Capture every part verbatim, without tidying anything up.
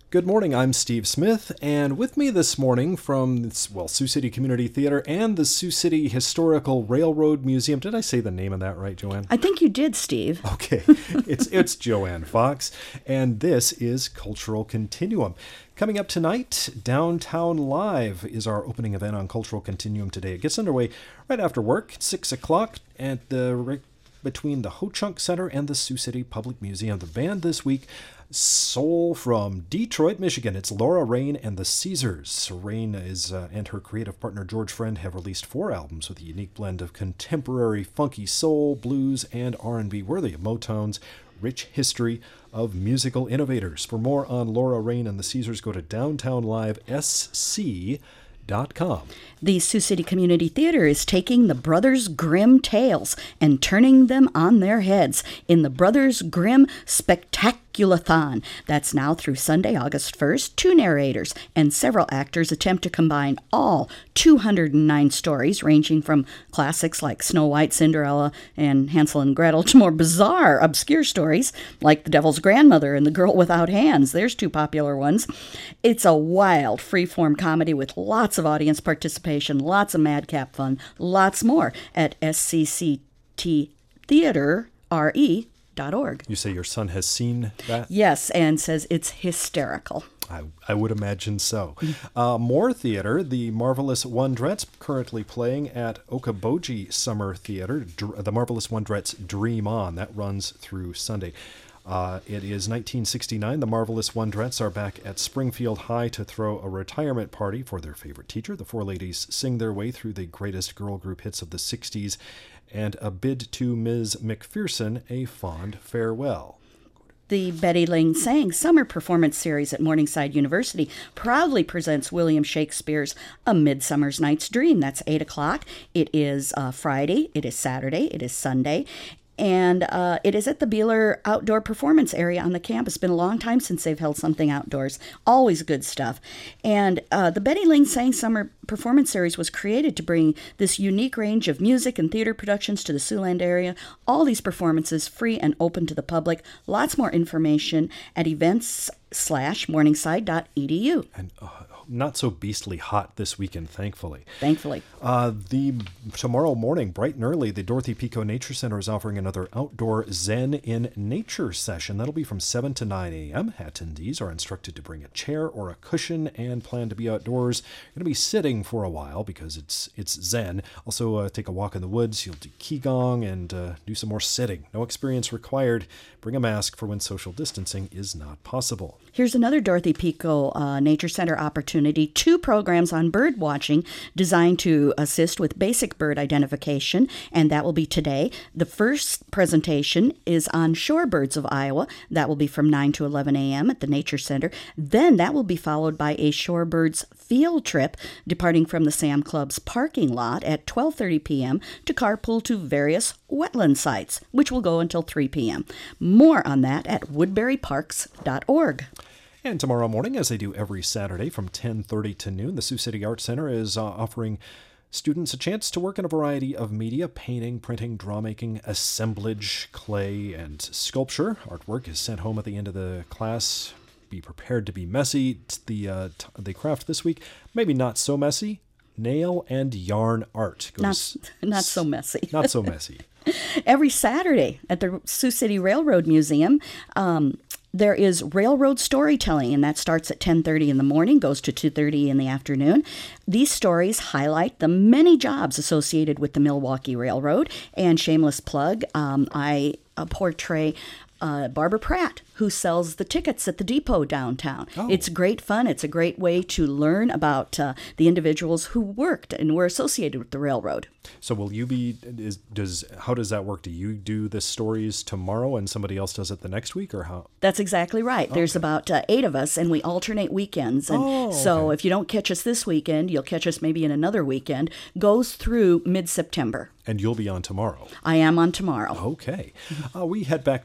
Good morning, I'm Steve Smith, and with me this morning from, well, Sioux City Community Theater and the Sioux City Historical Railroad Museum. Did I say the name of that right, Joanne? I think you did, Steve. Okay, it's it's Joanne Fox, and this is Cultural Continuum. Coming up tonight, Downtown Live is our opening event on Cultural Continuum today. It gets underway right after work, six o'clock, at the between the Ho Chunk Center and the Sioux City Public Museum. The band this week, soul from Detroit, Michigan. It's Laura Rain and the Caesars. Rain is uh, and her creative partner George Friend have released four albums with a unique blend of contemporary funky soul, blues, and R and B, worthy of Motown's rich history of musical innovators. For more on Laura Rain and the Caesars, go to downtown live s c dot com. The Sioux City Community Theater is taking the Brothers Grimm tales and turning them on their heads in the Brothers Grimm Spectaculathon. That's now through Sunday, August first. Two narrators and several actors attempt to combine all two hundred nine stories, ranging from classics like Snow White, Cinderella, and Hansel and Gretel to more bizarre, obscure stories like The Devil's Grandmother and The Girl Without Hands. There's two popular ones. It's a wild, free-form comedy with lots of audience participation, lots of madcap fun, lots more at s c c t theater r e dot org. You say your son has seen that? Yes, and says it's hysterical. I, I would imagine so. Uh, more theater, the Marvelous Wondrettes, currently playing at Okoboji Summer Theater. Dr- the Marvelous Wondrettes Dream On. That runs through Sunday. Uh, it is nineteen sixty-nine. The Marvelous Wondrettes are back at Springfield High to throw a retirement party for their favorite teacher. The four ladies sing their way through the greatest girl group hits of the sixties and a bid to Miz McPherson a fond farewell. The Betty Ling Sang Summer Performance Series at Morningside University proudly presents William Shakespeare's A Midsummer's Night's Dream. That's eight o'clock. It is uh, Friday, it is Saturday, it is Sunday. And uh, it is at the Beeler Outdoor Performance Area on the campus. It's been a long time since they've held something outdoors. Always good stuff. And uh, the Betty Ling Sang Summer Performance Series was created to bring this unique range of music and theater productions to the Siouxland area. All these performances free and open to the public. Lots more information at events slash morningside dot e d u. And uh, not so beastly hot this weekend, thankfully. Thankfully. Uh, the tomorrow morning, bright and early, the Dorothy Pico Nature Center is offering another outdoor Zen in Nature session. That'll be from seven to nine a.m. Attendees are instructed to bring a chair or a cushion and plan to be outdoors. You're going to be sitting for a while because it's it's Zen. Also, uh, take a walk in the woods. You'll do Qigong and uh, do some more sitting. No experience required. Bring a mask for when social distancing is not possible. Here's another Dorothy Pico uh, Nature Center opportunity. Two programs on bird watching designed to assist with basic bird identification, and that will be today. The first presentation is on shorebirds of Iowa. That will be from nine to eleven a.m. at the Nature Center. Then that will be followed by a shorebirds field trip departing from the Sam Club's parking lot at twelve thirty p.m. to carpool to various wetland sites, which will go until three p.m. More on that at woodbury parks dot org. And tomorrow morning, as they do every Saturday from ten thirty to noon, the Sioux City Art Center is uh, offering students a chance to work in a variety of media: painting, printing, drawmaking, assemblage, clay, and sculpture. Artwork is sent home at the end of the class. Be prepared to be messy. The, uh, t- the craft this week, maybe not so messy. Nail and yarn art. Go Not, s- not so messy. Not so messy. Every Saturday at the Sioux City Railroad Museum, um, there is railroad storytelling, and that starts at ten thirty in the morning, goes to two thirty in the afternoon. These stories highlight the many jobs associated with the Milwaukee Railroad. And shameless plug, um, I uh, portray uh, Barbara Pratt, who sells the tickets at the depot downtown. Oh. It's great fun. It's a great way to learn about uh, the individuals who worked and were associated with the railroad. So will you be, is, does, how does that work? Do you do the stories tomorrow and somebody else does it the next week, or how? That's exactly right. Okay. There's about uh, eight of us, and we alternate weekends. And oh, okay. So if you don't catch us this weekend, you'll catch us maybe in another weekend. Goes through mid-September. And you'll be on tomorrow. I am on tomorrow. Okay. Uh, we head back to the Dorothy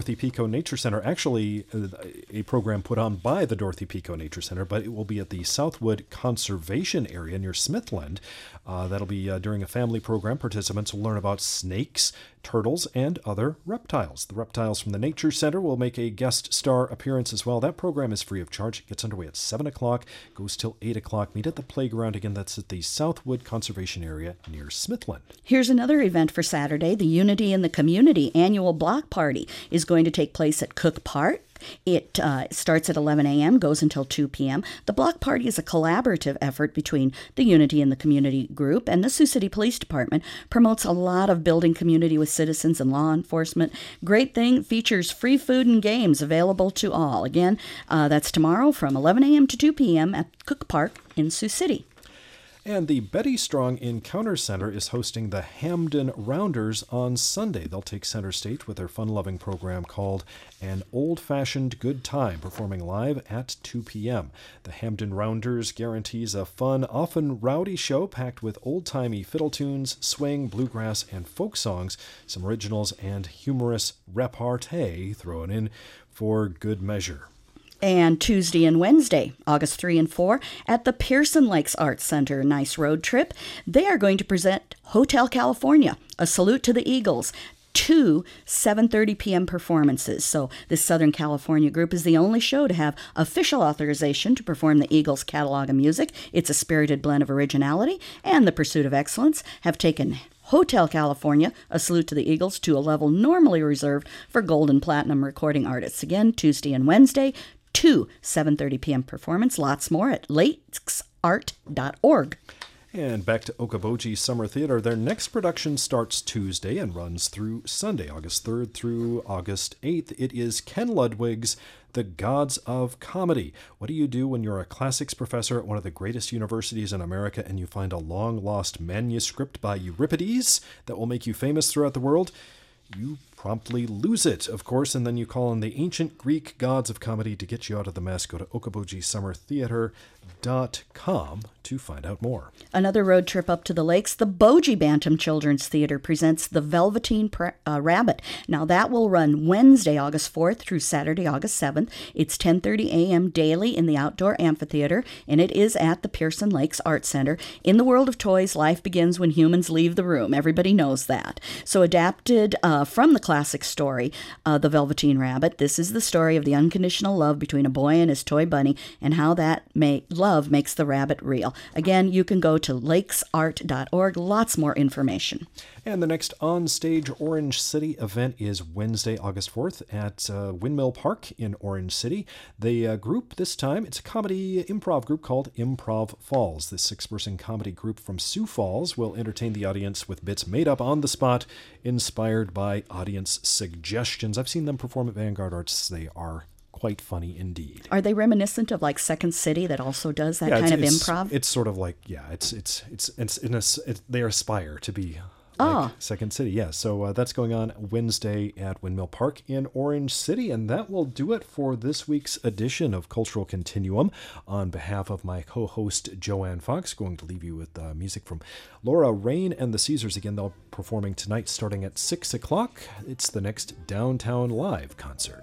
Dorothy Pico Nature Center, actually uh, a program put on by the Dorothy Pico Nature Center, but it will be at the Southwood Conservation Area near Smithland. Uh, that'll be uh, during a family program. Participants will learn about snakes, turtles, and other reptiles. The reptiles from the Nature Center will make a guest star appearance as well. That program is free of charge. It gets underway at seven o'clock, goes till eight o'clock. Meet at the playground. Again, that's at the Southwood Conservation Area near Smithland. Here's another event for Saturday. The Unity in the Community annual block party is going to take place at Cook Park. It uh, starts at eleven a.m., goes until two p.m. The block party is a collaborative effort between the Unity in the Community group and the Sioux City Police Department. Promotes a lot of building community with citizens and law enforcement. Great thing, features free food and games available to all. Again, uh, that's tomorrow from eleven a.m. to two p.m. at Cook Park in Sioux City. And the Betty Strong Encounter Center is hosting the Hamden Rounders on Sunday. They'll take center stage with their fun-loving program called An Old-Fashioned Good Time, performing live at two p.m. The Hamden Rounders guarantees a fun, often rowdy show packed with old-timey fiddle tunes, swing, bluegrass, and folk songs, some originals, and humorous repartee thrown in for good measure. And Tuesday and Wednesday, August third and fourth, at the Pearson Lakes Arts Center, nice road trip, they are going to present Hotel California, A Salute to the Eagles, two seven thirty p.m. performances. So this Southern California group is the only show to have official authorization to perform the Eagles' catalog of music. It's a spirited blend of originality and the pursuit of excellence, have taken Hotel California, A Salute to the Eagles, to a level normally reserved for gold and platinum recording artists. Again, Tuesday and Wednesday, two seven thirty p.m. performance. Lots more at lakes art dot org. And back to Okoboji Summer Theater. Their next production starts Tuesday and runs through Sunday, August third through August eighth. It is Ken Ludwig's The Gods of Comedy. What do you do when you're a classics professor at one of the greatest universities in America and you find a long-lost manuscript by Euripides that will make you famous throughout the world? You promptly lose it, of course, and then you call on the ancient Greek gods of comedy to get you out of the mess. Go to okoboji summer theater dot com to find out more. Another road trip up to the lakes. The Bogie Bantam Children's Theater presents The Velveteen Pra- uh, Rabbit. Now that will run Wednesday, August fourth through Saturday, August seventh. It's ten thirty a.m. daily in the outdoor amphitheater, and it is at the Pearson Lakes Arts Center. In the world of toys, life begins when humans leave the room. Everybody knows that. So adapted uh, from the classic story, uh, The Velveteen Rabbit, this is the story of the unconditional love between a boy and his toy bunny and how that may, love makes the rabbit real. Again, you can go to lakes art dot org. Lots more information. And the next on-stage Orange City event is Wednesday, August fourth at uh, Windmill Park in Orange City. The uh, group this time, it's a comedy improv group called Improv Falls. This six-person comedy group from Sioux Falls will entertain the audience with bits made up on the spot, inspired by audience suggestions. I've seen them perform at Vanguard Arts. They are quite funny indeed. Are they reminiscent of like Second City that also does that yeah, kind of it's, improv? It's sort of like, yeah, it's it's it's it's in a, it, they aspire to be Oh. like Second City, yeah. So uh, that's going on Wednesday at Windmill Park in Orange City. And that will do it for this week's edition of Cultural Continuum. On behalf of my co-host, Joanne Fox, going to leave you with uh, music from Laura Rain and the Caesars. Again, they'll be performing tonight starting at six o'clock. It's the next Downtown Live concert.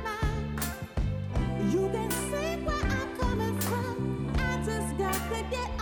You can see where I'm coming from. I just got to get